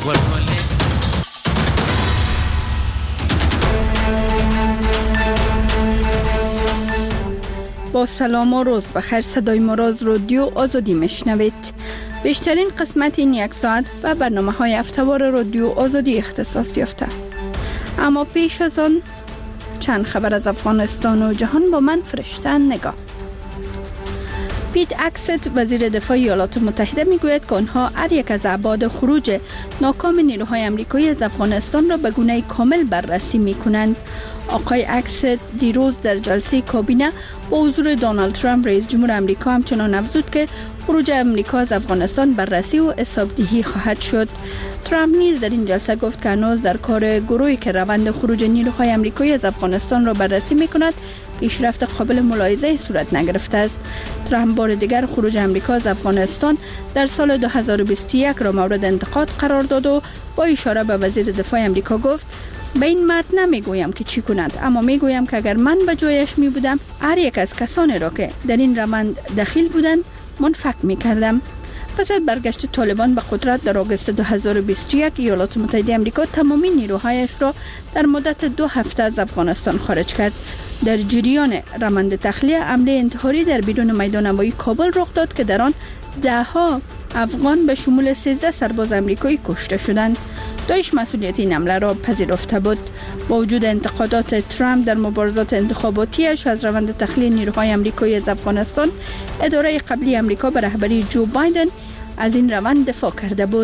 با سلام و روز بخیر. صدای ما را از رادیو آزادی میشنوید. بیشترین قسمت این یک ساعت و برنامه های هفته‌وار رادیو آزادی اختصاص یافته. اما پیش از آن چند خبر از افغانستان و جهان با من فرشته نگاه. پیت اکست وزیر دفاع ایالات متحده میگوید که آنها هر یک از ابعاد خروج ناکام نیروهای آمریکایی از افغانستان را به گونه کامل بررسی میکنند. آقای اکست دیروز در جلسه کابینه با حضور دونالد ترامپ رئیس جمهور آمریکا همچنان افزود که خروج آمریکا از افغانستان بررسی و حسابدهی خواهد شد. ترامپ نیز در این جلسه گفت که هنوز در کار گروهی که روند خروج نیروهای آمریکایی از افغانستان را بررسی میکند پیشرفت قابل ملاحظه صورت نگرفته است. ترامپ بار دیگر خروج آمریکا از افغانستان در سال 2021 را مورد انتقاد قرار داد و با اشاره به وزیر دفاع آمریکا گفت: به این مرد نمیگویم که چی کند، اما میگویم که اگر من به جایش می بودم هر یک از کسانی را که در این روند دخیل بودند منفک میکردم. پس از برگشت طالبان به قدرت در آگوست 2021 ایالات متحده آمریکا تمامی نیروهایش را در مدت 2 هفته از افغانستان خارج کرد. در جریان روند تخلیه حمله انتحاری در بیرون میدان هوایی کابل رخ داد که در آن 10 افغان به شمول 13 سرباز آمریکایی کشته شدند. داعش مسئولیت این حمله را پذیرفته بود. با وجود انتقادات ترامپ در مبارزات انتخاباتیش از روند تخلیه نیروهای آمریکایی از افغانستان، اداره قبلی آمریکا به رهبری جو بایدن از این روند دفاع کرده بود.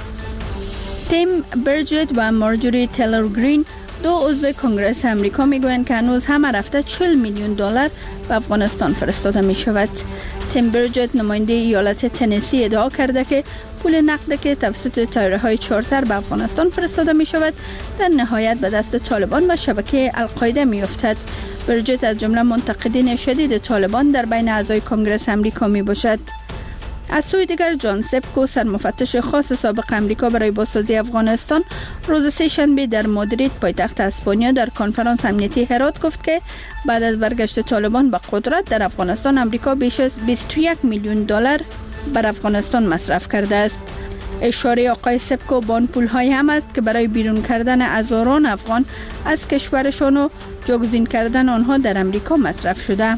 تیم برجت و مارجوری تیلر گرین، 2 عضو کنگره آمریکا، میگویند که هنوز هم رفته $40 میلیون به افغانستان فرستاده می شود. تیم برجت نماینده ایالت تنسی ادعا کرده که پول نقد که توسط طیاره‌های چارتر به افغانستان فرستاده می شود در نهایت به دست طالبان و شبکه القاعده می افتد. برجت از جمله منتقدین شدید طالبان در بین اعضای کنگره آمریکا می باشد. از سوی دیگر جان سپکو، سرمفتش خاص سابق آمریکا برای بازسازی افغانستان، روز سه‌شنبه در مادرید پایتخت اسپانیا در کنفرانس امنیتی هرات گفت که بعد از برگشت طالبان به قدرت در افغانستان آمریکا بیش از $21 میلیون بر افغانستان مصرف کرده است. اشاره آقای سپکو به آن پول‌های هم است که برای بیرون کردن هزاران افغان از کشورشان و جایگزین کردن آنها در آمریکا مصرف شده.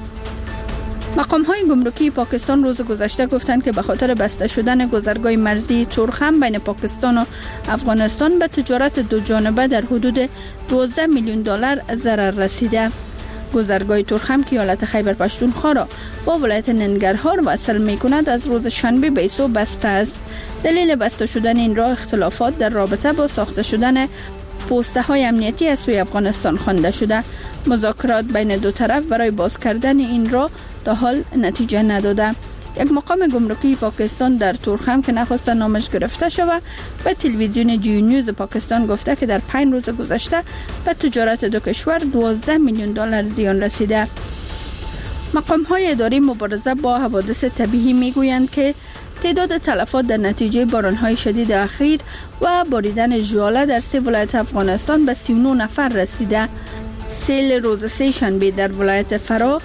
مقام‌های گمرکی پاکستان روز گذشته گفتند که به خاطر بسته شدن گذرگاه مرزی تورخم بین پاکستان و افغانستان به تجارت دو جانبه در حدود $12 میلیون ضرر رسیده. گذرگاه تورخم که ایالت خیبر پختونخوا را با ولایت ننگرهار وصل می‌کند از روز شنبه به ایسو بسته است. دلیل بسته شدن این راه اختلافات در رابطه با ساخته شدن پست‌های امنیتی از سوی افغانستان خوانده شده. مذاکرات بین دو طرف برای باز کردن این راه تا حال نتیجه نداده. یک مقام گمرکی پاکستان در تورخم که نخواسته نامش گرفته شود به تلویزیون جیو نیوز پاکستان گفته که در 5 روز گذشته به تجارت دو کشور $12 میلیون زیان رسیده. مقام‌های اداری مبارزه با حوادث طبیعی میگویند که تعداد تلفات در نتیجه باران‌های شدید اخیر و باریدن ژاله در 3 ولایت افغانستان به 39 نفر رسیده. سیل روز سه‌شنبه در ولایت فرا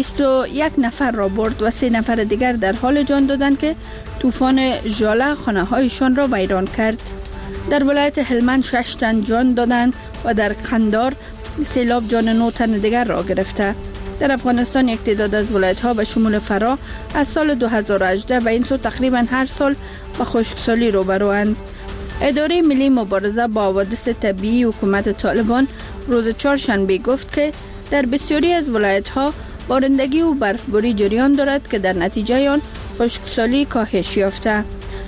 21 نفر را برد و 3 نفر دیگر در حال جان دادند که طوفان ژاله خانه‌هایشان را ویران کرد. در ولایت هلمند 6 تن جان دادند و در قندار سیلاب جان 9 تن دیگر را گرفته. در افغانستان یک تعداد از ولایت‌ها به شمول فرا از سال 2018 و این سو تقریبا هر سال با خشکسالی روبروند. اداره ملی مبارزه با حوادث طبیعی حکومت طالبان روز چهارشنبه گفت که در بسیاری از ولایت‌ها بارندگی و برفباری جریان دارد که در نتیجه آن خشکسالی کاهش یافته.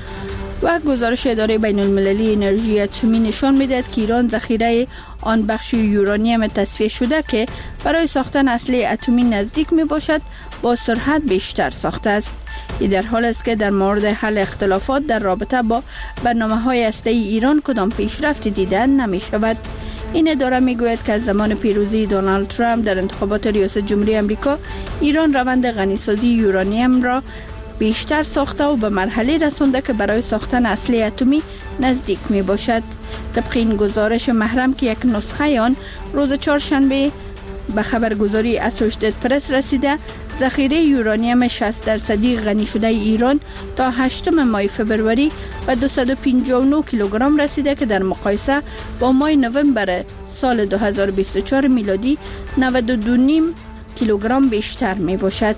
و گزارش اداره بین المللی انرژی اتمی نشان می‌دهد که ایران ذخیره آن بخش یورانیم تصفیه شده که برای ساختن اسلحه اتمی نزدیک میباشد با سرعت بیشتر ساخته است. این در حال است که در مورد حل اختلافات در رابطه با برنامه‌های هسته‌ای ایران کدام پیشرفتی دیده نمی‌شود. این اداره میگوید که از زمان پیروزی دونالد ترامپ در انتخابات ریاست جمهوری آمریکا، ایران روند غنیسازی یورانیم را بیشتر ساخته و به مرحله رسانده که برای ساختن اسلحه اتمی نزدیک می باشد. طبق این گزارش محرم که یک نسخه آن روز چهارشنبه به خبرگزاری اسوشیتد پرس رسیده، ذخیره یورانیم 60% غنی شده ایران تا 8 ماه فبروری به 259 کیلوگرم رسیده که در مقایسه با ماه نوامبر سال 2024 میلادی 92.5 کیلوگرم بیشتر می باشد.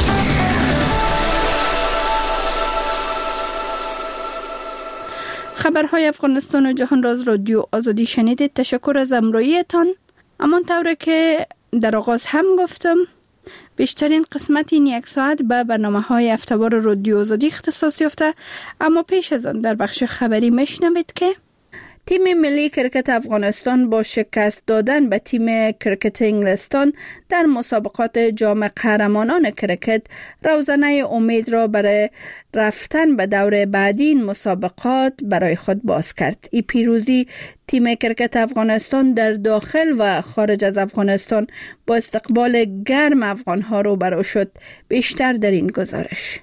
خبرهای افغانستان و جهان راز رادیو آزادی شنیدید. تشکر از همراهیتان. همانطور که در آغاز هم گفتم، بیشترین قسمت این یک ساعت به برنامه‌های هفته‌وار رادیو آزادی اختصاص یافته، اما پیش از آن در بخش خبری میشنوید که تیم ملی کرکت افغانستان با شکست دادن به تیم کرکت انگلستان در مسابقات جام قهرمانان کرکت روزنه امید را برای رفتن به دور بعدی این مسابقات برای خود باز کرد. این پیروزی تیم کرکت افغانستان در داخل و خارج از افغانستان با استقبال گرم افغانها روبرو شد. بیشتر در این گزارش.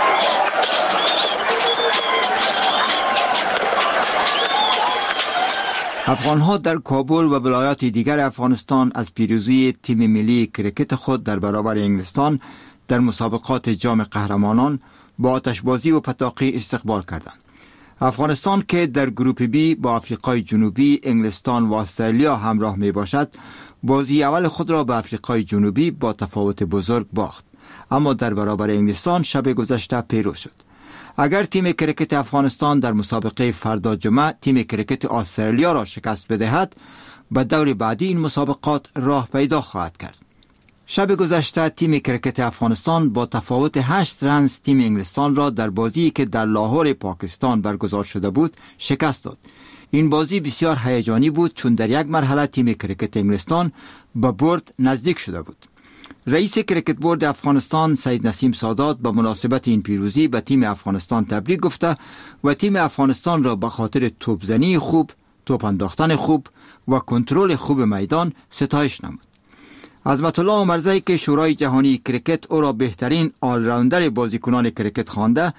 افغان‌ها در کابل و ولایات دیگر افغانستان از پیروزی تیم ملی کرکت خود در برابر انگلستان در مسابقات جام قهرمانان با آتشبازی و پتاقی استقبال کردند. افغانستان که در گروپ بی با آفریقای جنوبی، انگلستان و استرالیا همراه می باشد، بازی اول خود را به آفریقای جنوبی با تفاوت بزرگ باخت، اما در برابر انگلستان شب گذشته پیروز شد. اگر تیم کرکت افغانستان در مسابقه فردا جمعه تیم کرکت استرالیا را شکست بدهد، به دور بعدی این مسابقات راه پیدا خواهد کرد. شب گذشته تیم کرکت افغانستان با تفاوت 8 رنز تیم انگلستان را در بازی که در لاهور پاکستان برگزار شده بود شکست داد. این بازی بسیار هیجانی بود چون در یک مرحله تیم کرکت انگلستان به برد نزدیک شده بود. رئیس کرکت بورد افغانستان سید نسیم سادات به مناسبت این پیروزی به تیم افغانستان تبریک گفته و تیم افغانستان را به خاطر توپزنی خوب، توپ انداختن خوب و کنترل خوب میدان ستایش نمود. عظمت الله عمرزی که شورای جهانی کرکت او را بهترین آل راوندر بازیکنان کرکت خوانده،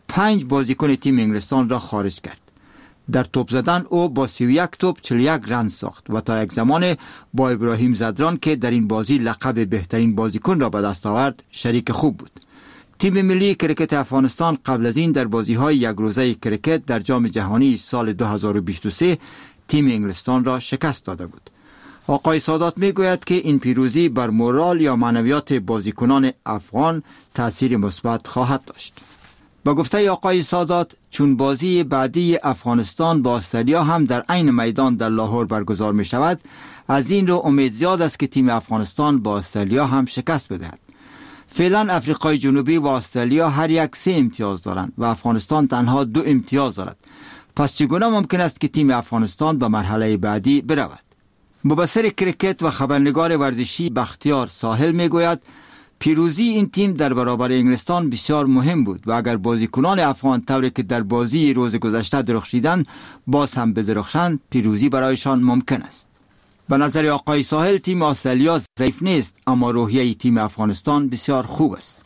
5 بازیکن تیم انگلستان را خارج کرد. در توپ زدن او با 31 توپ 41 رنز ساخت و تا یک زمان با ابراهیم زدران که در این بازی لقب بهترین بازیکن را به دست آورد شریک خوب بود. تیم ملی کرکت افغانستان قبل از این در بازی‌های یک روزه کرکت در جام جهانی سال 2023 تیم انگلستان را شکست داده بود. آقای سادات میگوید که این پیروزی بر مورال یا معنویات بازیکنان افغان تأثیر مثبت خواهد داشت. با گفته آقای سادات، چون بازی بعدی افغانستان با استرالیا هم در عین میدان در لاهور برگزار می شود، از این رو امید زیاد است که تیم افغانستان با استرالیا هم شکست بدهد. فعلا افریقای جنوبی و استرالیا هر یک 3 امتیاز دارند و افغانستان تنها 2 امتیاز دارد. پس چگونه ممکن است که تیم افغانستان به مرحله بعدی برود؟ مبصر کرکت و خبرنگار ورزشی بختیار ساحل می گوید پیروزی این تیم در برابر انگلستان بسیار مهم بود و اگر بازیکنان افغان طوری که در بازی روز گذشته درخشیدند باز هم بدرخشند، پیروزی برایشان ممکن است. به نظر آقای ساحل تیم استرالیا ضعیف نیست، اما روحیه تیم افغانستان بسیار خوب است.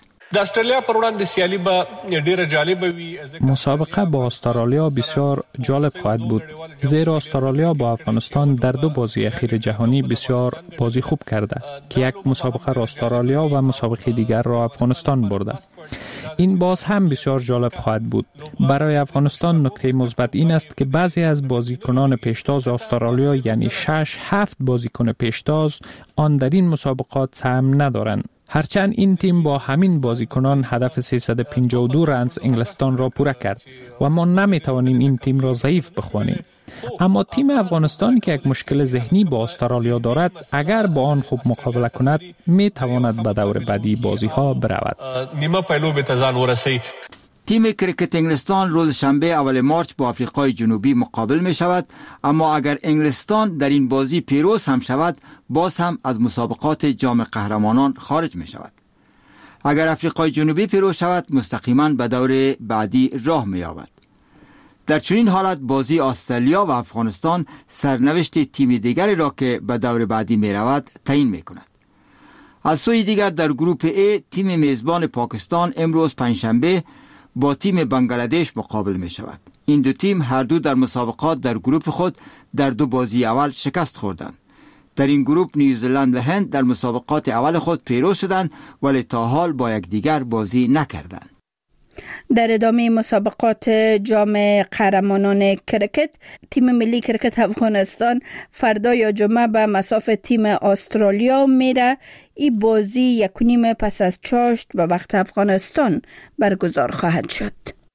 مسابقه با استرالیا بسیار جالب خواهد بود، زیرا استرالیا با افغانستان در 2 بازی اخیر جهانی بسیار بازی خوب کرده که یک مسابقه را استرالیا و مسابقه دیگر را افغانستان برده. این باز هم بسیار جالب خواهد بود. برای افغانستان نکته مثبت این است که بعضی از بازیکنان پیشتاز استرالیا، یعنی 6-7 بازیکن پیشتاز، آن در این مسابقات سهم ندارند. هرچند این تیم با همین بازیکنان هدف 352 رنز انگلستان را پوره کرد و ما نمیتوانیم این تیم را ضعیف بخوانیم. اما تیم افغانستان که یک مشکل ذهنی با استرالیا دارد، اگر با آن خوب مقابله کند میتواند به دور بعدی بازی ها برود. تیم کرکت انگلستان روز شنبه اول مارچ با آفریقای جنوبی مقابل می شود، اما اگر انگلستان در این بازی پیروز هم شود، باز هم از مسابقات جام قهرمانان خارج می شود. اگر آفریقای جنوبی پیروز شود، مستقیما به دور بعدی راه می یابد. در چنین حالت بازی استرالیا و افغانستان سرنوشت تیم دیگری را که به دور بعدی می رود تعیین می کند. از سوی دیگر در گروپ A تیم میزبان پاکستان امروز پنجشنبه با تیم بنگلادش مقابل می شود. این دو تیم هر دو در مسابقات در گروپ خود در 2 بازی اول شکست خوردند. در این گروه نیوزلند و هند در مسابقات اول خود پیروز شدند ولی تا حال با یکدیگر بازی نکردند. در ادامه مسابقات جام قهرمانان کرکت، تیم ملی کرکت افغانستان فردا یا جمعه به مصاف تیم استرالیا میره. این بازی 1:30 پس از چاشت به وقت افغانستان برگزار خواهد شد.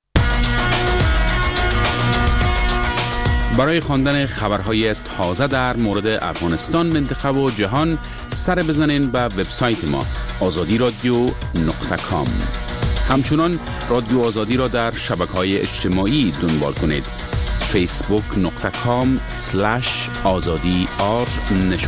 برای خواندن خبرهای تازه در مورد افغانستان، منطقه و جهان سر بزنین به وبسایت ما azadiradio.com. همچنان رادیو آزادی را در شبکه‌های اجتماعی دنبال کنید. facebook.com/azadi_r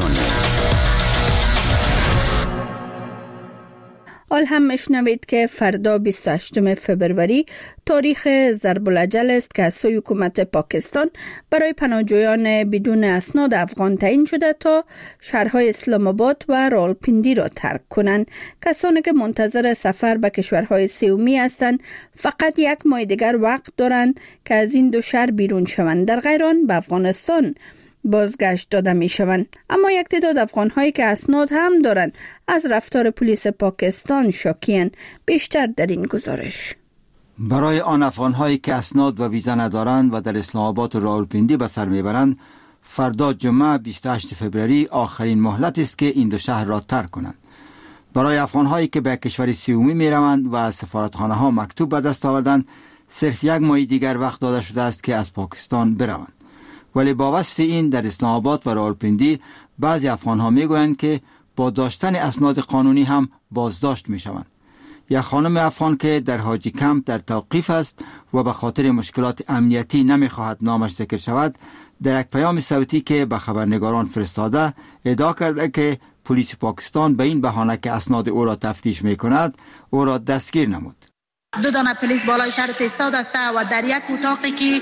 حال هم مشنوید که فردا 28 فبروری تاریخ ضرب الاجل است که از سوی حکومت پاکستان برای پناهجویان بدون اسناد افغان تعیین شده تا شهرهای اسلام آباد و راولپنڈی را ترک کنند. کسانی که منتظر سفر به کشورهای سومی هستند فقط 1 ماه دیگر وقت دارند که از این دو شهر بیرون شوند. در غیر آن به افغانستان بازگشت داده می شوند. اما یک تعداد افغان هایی که اسناد هم دارند از رفتار پلیس پاکستان شاکی‌اند. بیشتر در این گزارش. برای آن افغان هایی که اسناد و ویزا ندارند و در اسلام آباد و راولپنڈی به سر میبرند، فردا جمعه 28 فبروری آخرین مهلت است که این دو شهر را ترک کنند. برای افغان هایی که به کشور سومی می روند و از سفارتخانه ها مکتوب به دست آوردند، صرف 1 ماه دیگر وقت داده شده است که از پاکستان بروند. ولی با وصف این در اسلام آباد و راولپنڈی بعضی افغان ها می گویند که با داشتن اسناد قانونی هم بازداشت می شوند. یک خانم افغان که در حاجی کمپ در توقیف است و به خاطر مشکلات امنیتی نمی خواهد نامش ذکر شود، در یک پیام صوتی که به خبرنگاران فرستاده ادعا کرده که پلیس پاکستان به این بهانه که اسناد او را تفتیش می کند او را دستگیر نمود. 2 دانه پلیس بالای سرت ایستاد است و در یک اتاقی که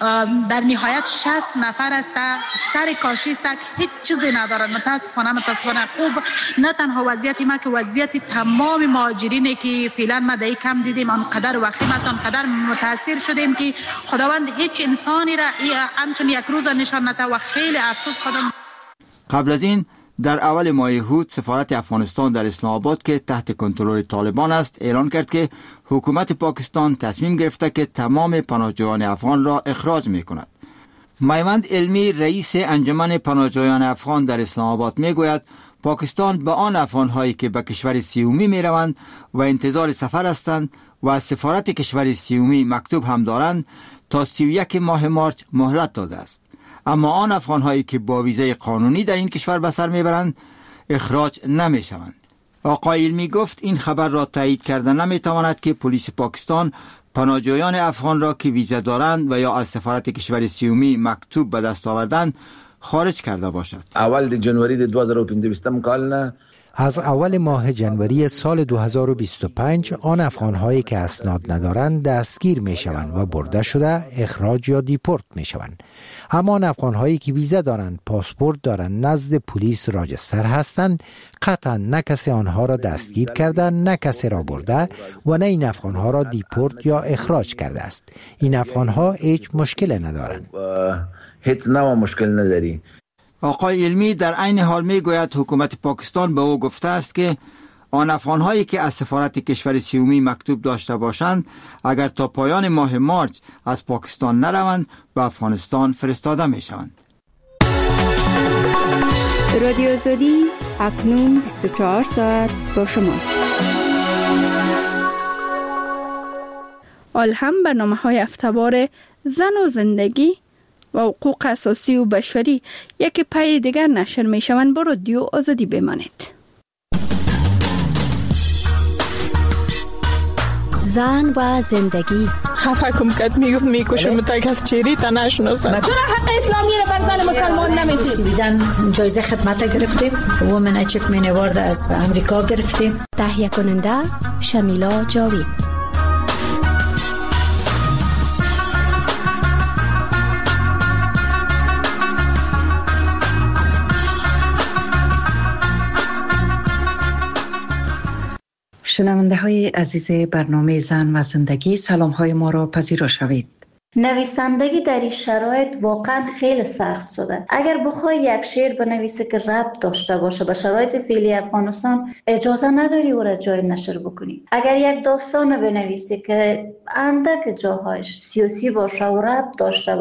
در نهایت 60 نفر است، سر کاشی است، هیچ چیزی ندارند. متاسفانه خوب نه تنها وضعیت ما که وضعیت تمام مهاجرینی که فعلا ما در کم دیدیم آنقدر وخیم است، آنقدر متاثر شدیم که خداوند هیچ انسانی را همچون یک روز نشان نده و خیلی افسوس خودم. قبل از این در اول ماه هود سفارت افغانستان در اسلام آباد که تحت کنترل طالبان است اعلان کرد که حکومت پاکستان تصمیم گرفته که تمام پناهجویان افغان را اخراج می کند. میوند علمی رئیس انجمن پناهجویان افغان در اسلام آباد می گوید پاکستان به آن افغان هایی که به کشور سومی می روند و انتظار سفر هستند و از سفارت کشور سومی مکتوب هم دارند تا 31 ماه مارس مهلت داده است. اما آن افغان هایی که با ویزای قانونی در این کشور به سر میبرند اخراج نمی شوند. آقای علمی گفت این خبر را تایید کردن نمی تواند که پلیس پاکستان پناهجویان افغان را که ویزا دارند و یا از سفارت کشور سومی مکتوب به دست آوردند خارج کرده باشد. اول جنوری 2025 کال از اول ماه جنوری سال 2025 آن افغان‌هایی که اسناد ندارند دستگیر می‌شوند و برده شده اخراج یا دیپورت می‌شوند. اما آن افغان‌هایی که ویزا دارند، پاسپورت دارند، نزد پلیس راجستر هستند، قطعا نه کسی آنها را دستگیر کرده، نه کسی را برده و نه این افغان‌ها را دیپورت یا اخراج کرده است. این افغان‌ها هیچ مشکل ندارند. هیچ نوع مشکل نداری. آقای علمی در عین حال می گوید حکومت پاکستان به او گفته است که آن افغان‌هایی که از سفارت کشور سومی مکتوب داشته باشند اگر تا پایان ماه مارس از پاکستان نروند به افغانستان فرستاده می شوند. رادیو آزادی اکنون 24 ساعت با شماست. هم برنامه‌های هفته‌وار زن و زندگی و حقوق اساسی و بشری یک پای دیگر نشر می شوند. با رادیو آزادی بمانید. زن و زندگی. خفه کم کت میکشم تا کس چیری تا نشناسن. چرا حق اسلامی رو بر زن مسلمان نمیدید؟ جایزه خدمت گرفتیم. وومن اچیومنت اوارد از امریکا گرفتیم. تهیه کننده شمیلا جاوید. شنونده های عزیز برنامه زن و زندگی، سلام های ما را پذیرا شوید. نویسندگی در این شرایط واقعا خیلی سخت شده. اگر بخوای یک شعر بنویسی که ربط داشته باشه به شرایط فعلی افغانستان، اجازه نداری او را جای نشر بکنی. اگر یک داستان بنویسی که اندک جاهایش سیاسی باشه و ربط داشته